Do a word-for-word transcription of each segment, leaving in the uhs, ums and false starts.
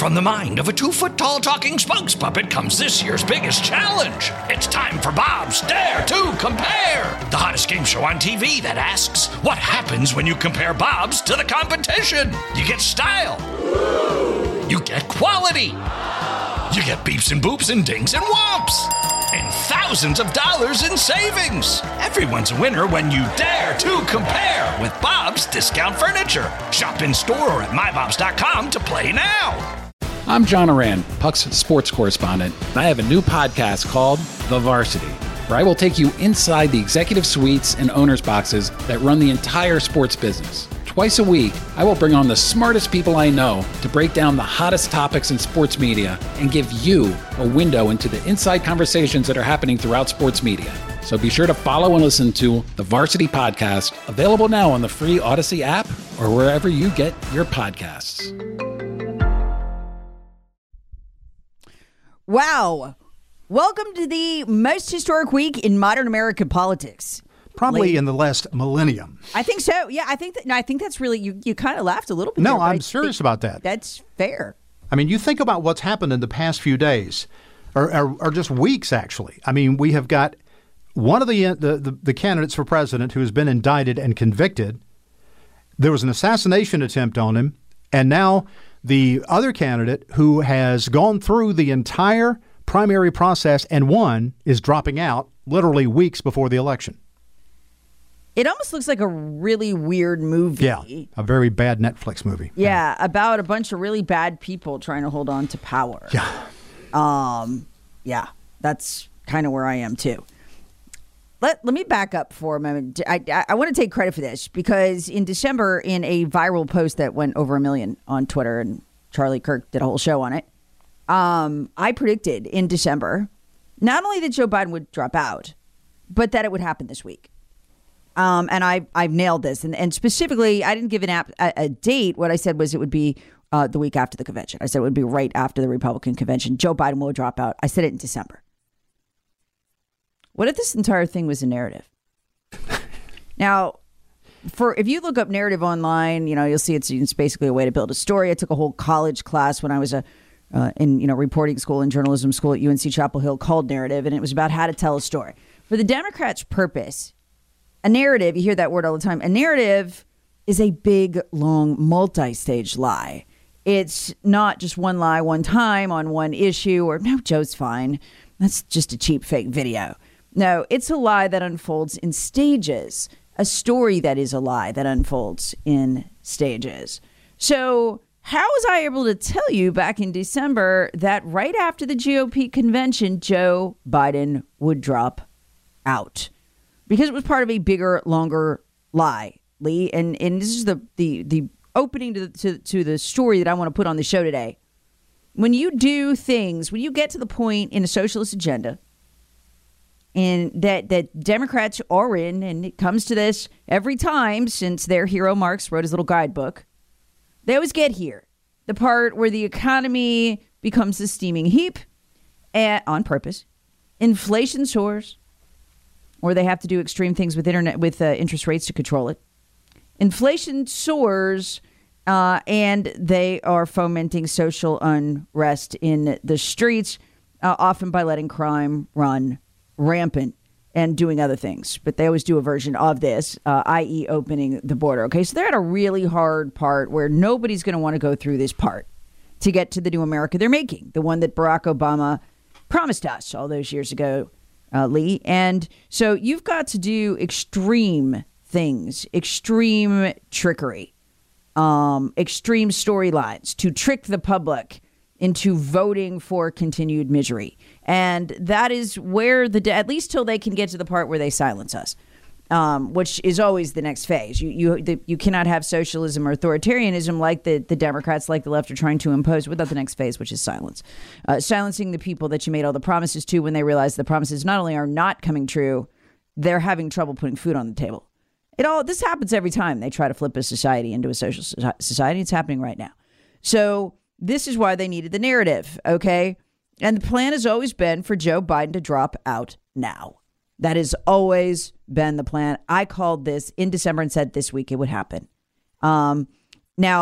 From the mind of a two-foot-tall talking spokes puppet comes this year's biggest challenge. It's time for Bob's Dare to Compare, the hottest game show on T V that asks, what happens when you compare Bobs to the competition? You get style. You get quality. You get beeps and boops and dings and whomps. And thousands of dollars in savings. Everyone's a winner when you dare to compare with Bob's Discount Furniture. Shop in store or at my bobs dot com to play now. I'm John Oran, Puck's sports correspondent, and I have a new podcast called The Varsity, where I will take you inside the executive suites and owners' boxes that run the entire sports business. Twice a week, I will bring on the smartest people I know to break down the hottest topics in sports media and give you a window into the inside conversations that are happening throughout sports media. So be sure to follow and listen to The Varsity Podcast, available now on the free Odyssey app or wherever you get your podcasts. Wow. Welcome to the most historic week in modern American politics. Probably Late. in the last millennium. I think so. Yeah, I think that. No, I think that's really you. You kind of laughed a little bit. No, there, but I'm I serious think about that. That's fair. I mean, you think about what's happened in the past few days, or, or, or just weeks, actually. I mean, we have got one of the, the the the candidates for president who has been indicted and convicted. There was an assassination attempt on him, and now the other candidate who has gone through the entire primary process and won is dropping out literally weeks before the election. It almost looks like a really weird movie. Yeah, a very bad Netflix movie. Yeah, about a bunch of really bad people trying to hold on to power. Yeah. Um, yeah, that's kind of where I am too. Let let me back up for a moment. I, I, I want to take credit for this because in December, in a viral post that went over a million on Twitter, and Charlie Kirk did a whole show on it, um, I predicted in December not only that Joe Biden would drop out, but that it would happen this week. Um, and I, I've nailed this. And, and specifically, I didn't give an app, a, a date. What I said was it would be uh, the week after the convention. I said it would be right after the Republican convention. Joe Biden will drop out. I said it in December. What if this entire thing was a narrative? Now, for if you look up narrative online, you know, you'll see it's, it's basically a way to build a story. I took a whole college class when I was a uh, in, you know, reporting school and journalism school at U N C Chapel Hill called narrative. And it was about how to tell a story. For the Democrats' purpose, a narrative, you hear that word all the time. A narrative is a big, long, multi-stage lie. It's not just one lie one time on one issue or, no, Joe's fine. That's just a cheap fake video. No, it's a lie that unfolds in stages, a story that is a lie that unfolds in stages. So how was I able to tell you back in December that right after the G O P convention, Joe Biden would drop out? Because it was part of a bigger, longer lie, Lee. And and this is the the the opening to the, to, to the story that I want to put on the show today. When you do things, when you get to the point in a socialist agenda, and that, that Democrats are in, and it comes to this every time since their hero Marx wrote his little guidebook, they always get here. The part where the economy becomes a steaming heap and, on purpose. Inflation soars. Or they have to do extreme things with internet with uh, interest rates to control it. Inflation soars, uh, and they are fomenting social unrest in the streets, uh, often by letting crime run rampant and doing other things. But they always do a version of this, uh, that is opening the border. Okay, so they're at a really hard part where nobody's going to want to go through this part to get to the new America they're making, the one that Barack Obama promised us all those years ago. Uh, Lee. And so you've got to do extreme things, extreme trickery, um, extreme storylines to trick the public into voting for continued misery. And that is where the, at least till they can get to the part where they silence us, um, which is always the next phase. You you the, you cannot have socialism or authoritarianism like the, the Democrats, like the left are trying to impose without the next phase, which is silence. Uh, silencing the people that you made all the promises to when they realize the promises not only are not coming true, they're having trouble putting food on the table. It all this happens every time they try to flip a society into a social society. It's happening right now. So this is why they needed the narrative, okay? And the plan has always been for Joe Biden to drop out now. That has always been the plan. I called this in December and said this week it would happen. Um, now,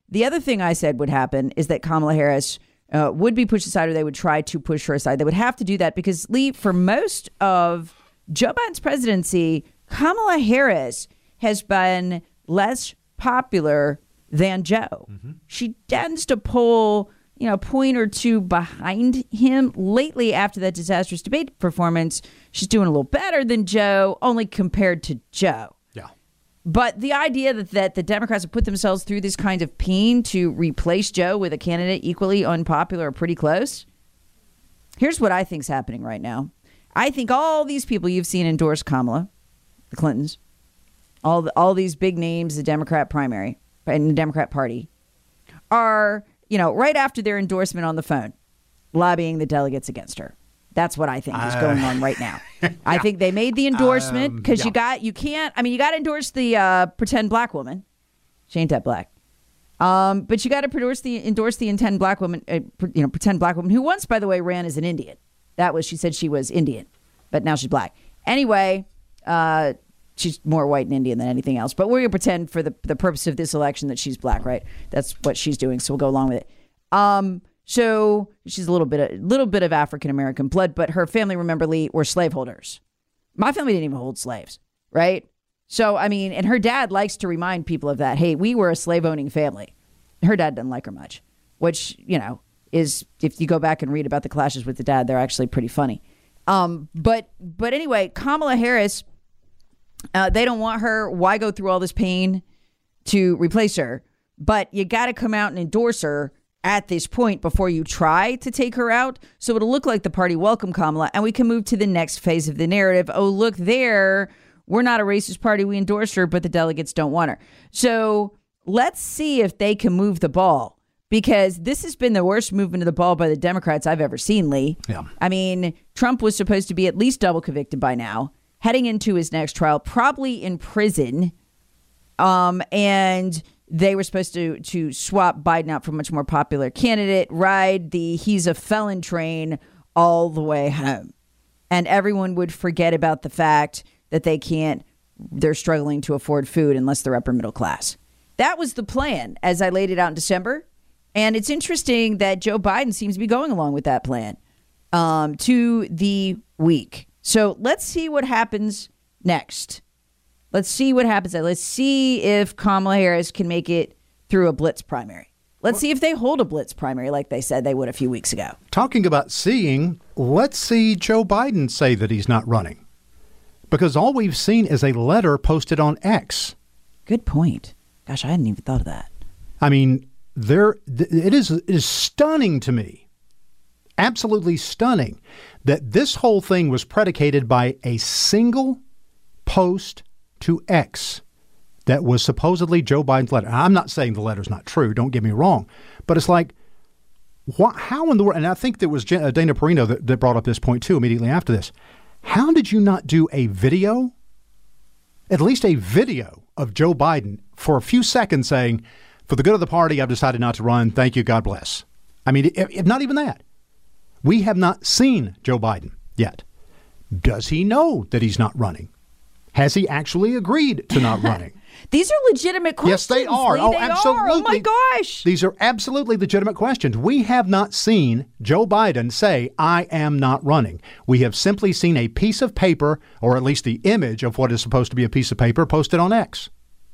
the other thing I said would happen is that Kamala Harris uh, would be pushed aside, or they would try to push her aside. They would have to do that because, Lee, for most of Joe Biden's presidency, Kamala Harris has been less popular than Joe. Mm-hmm. She tends to pull, you know, a point or two behind him. Lately, after that disastrous debate performance, she's doing a little better than Joe, only compared to Joe. Yeah. But the idea that, that the Democrats have put themselves through this kind of pain to replace Joe with a candidate equally unpopular or pretty close, here's what I think's happening right now. I think all these people you've seen endorse Kamala, the Clintons, all the, all these big names, the Democrat primary and the Democrat Party, are, you know, right after their endorsement on the phone, lobbying the delegates against her. That's what I think is going on right now. yeah. I think they made the endorsement because um, yeah. you got, you can't, I mean, you got to endorse the uh, pretend black woman. She ain't that black. Um, but you got to endorse the endorse the intend black woman, uh, you know, pretend black woman who once, by the way, ran as an Indian. That was, she said she was Indian, but now she's black. Anyway, uh, she's more white and Indian than anything else. But we're going to pretend for the, the purpose of this election that she's black, right? That's what she's doing. So we'll go along with it. Um, so she's a little bit, a little bit of African-American blood, but her family, remember, Lee, were slaveholders. My family didn't even hold slaves, right? So, I mean, and her dad likes to remind people of that. Hey, we were a slave-owning family. Her dad doesn't like her much, which, you know, is, if you go back and read about the clashes with the dad, they're actually pretty funny. Um, but but anyway, Kamala Harris, uh, they don't want her. Why go through all this pain to replace her? But you got to come out and endorse her at this point before you try to take her out. So it'll look like the party welcomed Kamala, and we can move to the next phase of the narrative. Oh, look there. We're not a racist party. We endorse her, but the delegates don't want her. So let's see if they can move the ball. Because this has been the worst movement of the ball by the Democrats I've ever seen, Lee. Yeah. I mean, Trump was supposed to be at least double convicted by now, heading into his next trial, probably in prison. Um, and they were supposed to to swap Biden out for a much more popular candidate, ride the he's a felon train all the way home. And everyone would forget about the fact that they can't, they're struggling to afford food unless they're upper middle class. That was the plan as I laid it out in December. And it's interesting that Joe Biden seems to be going along with that plan um, to the week. So let's see what happens next. Let's see what happens. Let's see if Kamala Harris can make it through a blitz primary. Let's see if they hold a blitz primary like they said they would a few weeks ago. Talking about seeing, let's see Joe Biden say that he's not running. Because all we've seen is a letter posted on X. Good point. Gosh, I hadn't even thought of that. I mean, There, it is, it is stunning to me, absolutely stunning, that this whole thing was predicated by a single post to X that was supposedly Joe Biden's letter. I'm not saying the letter's not true, don't get me wrong, but it's like, what, how in the world, and I think there was Dana Perino that, that brought up this point too immediately after this. How did you not do a video, at least a video of Joe Biden for a few seconds saying, for the good of the party, I've decided not to run. Thank you. God bless. I mean, if, if not even that. We have not seen Joe Biden yet. Does he know that he's not running? Has he actually agreed to not running? These are legitimate questions. Yes, they are. Lee, oh, they absolutely. Are. Oh, my gosh. These are absolutely legitimate questions. We have not seen Joe Biden say, I am not running. We have simply seen a piece of paper, or at least the image of what is supposed to be a piece of paper, posted on X.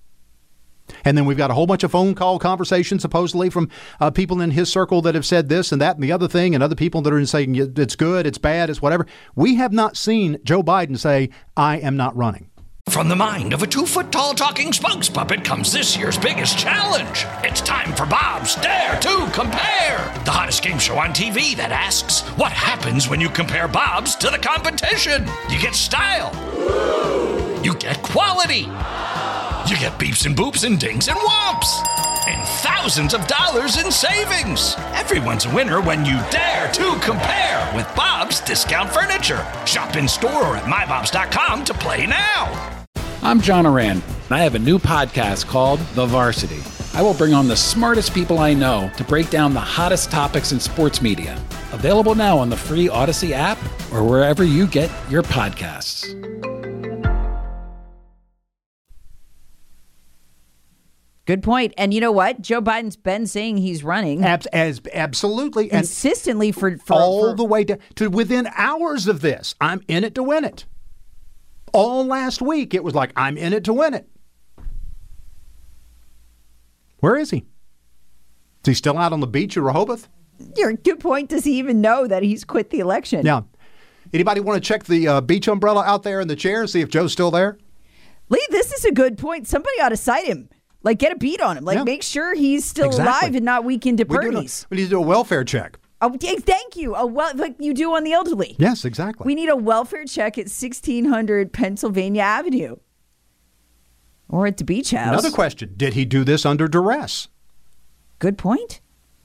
And then we've got a whole bunch of phone call conversations, supposedly from uh, people in his circle that have said this and that and the other thing, and other people that are saying it's good, it's bad, it's whatever. We have not seen Joe Biden say, I am not running. From the mind of a two-foot-tall talking spokes puppet comes this year's biggest challenge. It's time for Bob's Dare to Compare, the hottest game show on T V that asks, what happens when you compare Bob's to the competition? You get style. You get quality. You get beeps and boops and dings and whomps. And thousands of dollars in savings. Everyone's a winner when you dare to compare with Bob's Discount Furniture. Shop in store or at my bobs dot com to play now. I'm John Oran, and I have a new podcast called The Varsity. I will bring on the smartest people I know to break down the hottest topics in sports media. Available now on the free Odyssey app or wherever you get your podcasts. Good point. And you know what? Joe Biden's been saying he's running. Abs- as, absolutely. Consistently for, for all for, the way to, to within hours of this. I'm in it to win it. All last week, it was like, I'm in it to win it. Where is he? Is he still out on the beach in Rehoboth? Your good point. Does he even know that he's quit the election? Yeah. Anybody want to check the uh, beach umbrella out there in the chair and see if Joe's still there? Lee, this is a good point. Somebody ought to cite him. Like, get a beat on him. Like, yeah. make sure he's still exactly. alive and not weakened at we Bernie's. A, we need to do a welfare check. Oh, thank you. A well, like you do on the elderly. Yes, exactly. We need a welfare check at sixteen hundred Pennsylvania Avenue. Or at the beach house. Another question. Did he do this under duress? Good point.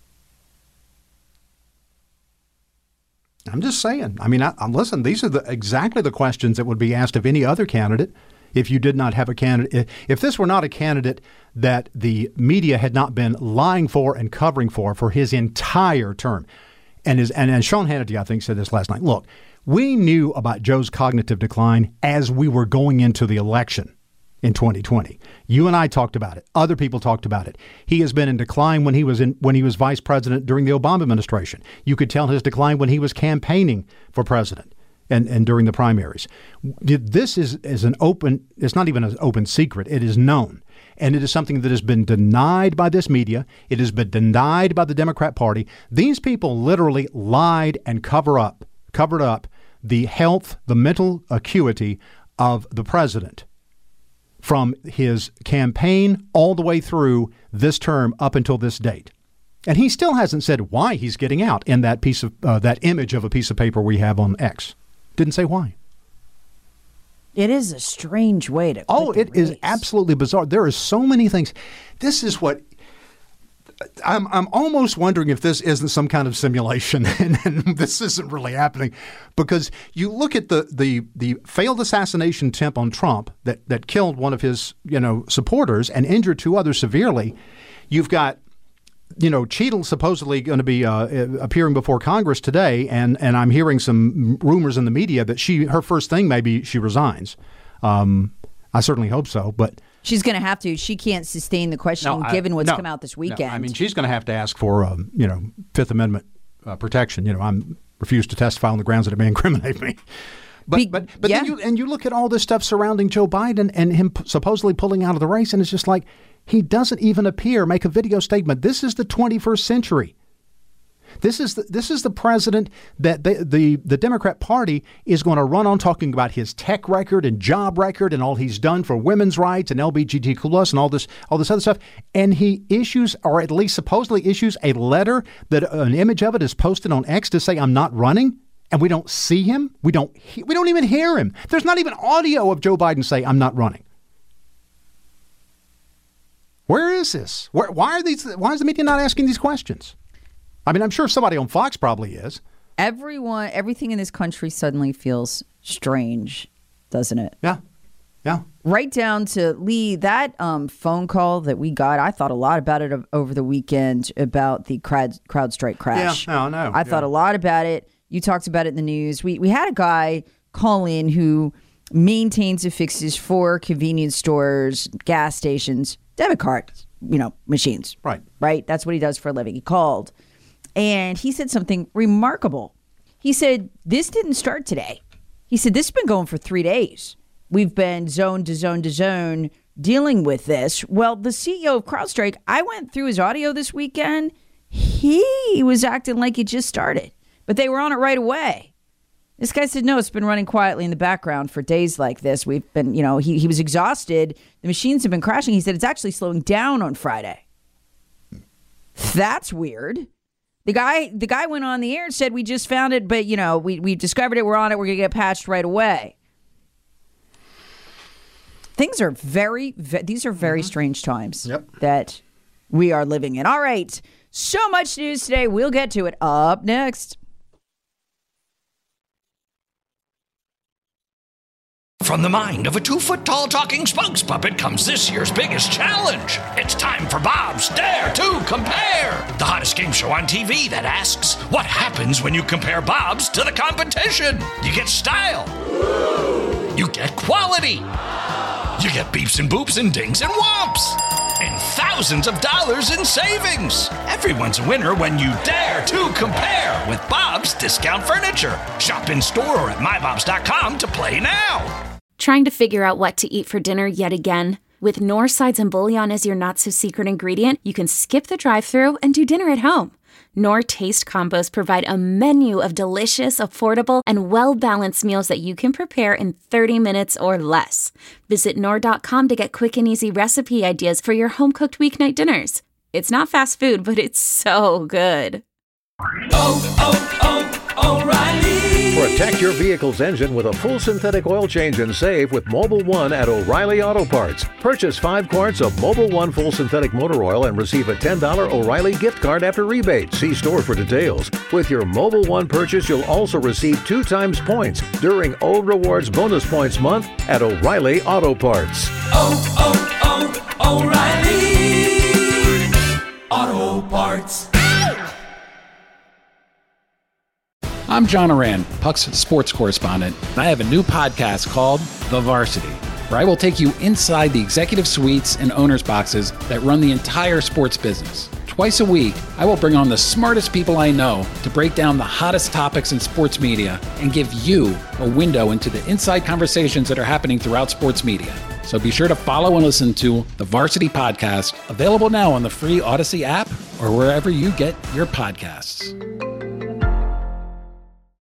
I'm just saying. I mean, I, I'm listen, these are the, exactly the questions that would be asked of any other candidate if you did not have a candidate. If this were not a candidate that the media had not been lying for and covering for for his entire term. And, his, and, and Sean Hannity, I think, said this last night. Look, we knew about Joe's cognitive decline as we were going into the election in twenty twenty. You and I talked about it. Other people talked about it. He has been in decline when he was in when he was vice president during the Obama administration. You could tell his decline when he was campaigning for president and, and during the primaries. This is, is an open, it's not even an open secret. It is known. And it is something that has been denied by this media. It has been denied by the Democrat Party. These people literally lied and cover up, covered up the health, the mental acuity of the president from his campaign all the way through this term up until this date. And he still hasn't said why he's getting out in that piece of uh, that image of a piece of paper we have on X. Didn't say why. It is a strange way to. Oh, it race. is absolutely bizarre. There are so many things. This is what I'm. I'm almost wondering if this isn't some kind of simulation, and, and this isn't really happening, because you look at the the the failed assassination attempt on Trump that that killed one of his you know supporters and injured two others severely. You've got. You know, Cheadle supposedly going to be uh, appearing before Congress today, and, and I'm hearing some rumors in the media that she her first thing maybe she resigns. Um, I certainly hope so, but she's going to have to. She can't sustain the questioning no, I, given what's no, come out this weekend. No, I mean, she's going to have to ask for um, you know Fifth Amendment uh, protection. You know, I'm refused to testify on the grounds that it may incriminate me. But Be, but but yeah. then you and you look at all this stuff surrounding Joe Biden and him p- supposedly pulling out of the race, and it's just like. He doesn't even appear, make a video statement. This is the twenty-first century. This is the, this is the president that the, the, the Democrat Party is going to run on talking about his tech record and job record and all he's done for women's rights and L G B T Q plus and all this all this other stuff. And he issues, or at least supposedly issues, a letter that an image of it is posted on X to say, I'm not running. And we don't see him. We don't he, we don't even hear him. There's not even audio of Joe Biden say, I'm not running. Where is this? Where, why are these? Why is the media not asking these questions? I mean, I'm sure somebody on Fox probably is. Everyone, everything in this country suddenly feels strange, doesn't it? Yeah, yeah. Right down to Lee, that um, phone call that we got. I thought a lot about it over the weekend about the crowd CrowdStrike crash. Yeah, no, no. I yeah. thought a lot about it. You talked about it in the news. We we had a guy call in who maintains and fixes for convenience stores, gas stations, debit cards, you know, machines. Right. Right? That's what he does for a living. He called. And he said something remarkable. He said, this didn't start today. He said, this has been going for three days. We've been zone to zone to zone dealing with this. Well, the C E O of CrowdStrike, I went through his audio this weekend. He was acting like it just started, but they were on it right away. This guy said, no, it's been running quietly in the background for days like this. We've been, you know, he, he was exhausted. The machines have been crashing. He said it's actually slowing down on Friday. That's weird. The guy the guy went on the air and said, we just found it, but, you know, we, we discovered it. We're on it. We're going to get patched right away. Things are very, ve- these are very mm-hmm. strange times yep. that we are living in. All right. So much news today. We'll get to it up next. From the mind of a two-foot-tall talking spokes puppet comes this year's biggest challenge. It's time for Bob's Dare to Compare, the hottest game show on T V that asks, what happens when you compare Bob's to the competition? You get style. You get quality. You get beeps and boops and dings and whomps. and thousands of dollars in savings. Everyone's a winner when you dare to compare with Bob's Discount Furniture. Shop in store or at my bobs dot com to play now. Trying to figure out what to eat for dinner yet again? With Knorr sides and bouillon as your not-so-secret ingredient, you can skip the drive-thru and do dinner at home. Knorr Taste Combos provide a menu of delicious, affordable, and well-balanced meals that you can prepare in thirty minutes or less. Visit Knorr dot com to get quick and easy recipe ideas for your home-cooked weeknight dinners. It's not fast food, but it's so good. Oh, oh, oh, O'Reilly. Protect your vehicle's engine with a full synthetic oil change and save with Mobil one at O'Reilly Auto Parts. Purchase five quarts of Mobil one full synthetic motor oil and receive a ten dollars O'Reilly gift card after rebate. See store for details. With your Mobil one purchase, you'll also receive two times points during O Rewards Bonus Points Month at O'Reilly Auto Parts. Oh, oh, oh, O'Reilly Auto Parts. I'm John Oran, Puck's sports correspondent, and I have a new podcast called The Varsity, where I will take you inside the executive suites and owners' boxes that run the entire sports business. Twice a week, I will bring on the smartest people I know to break down the hottest topics in sports media and give you a window into the inside conversations that are happening throughout sports media. So be sure to follow and listen to The Varsity Podcast, available now on the free Odyssey app or wherever you get your podcasts.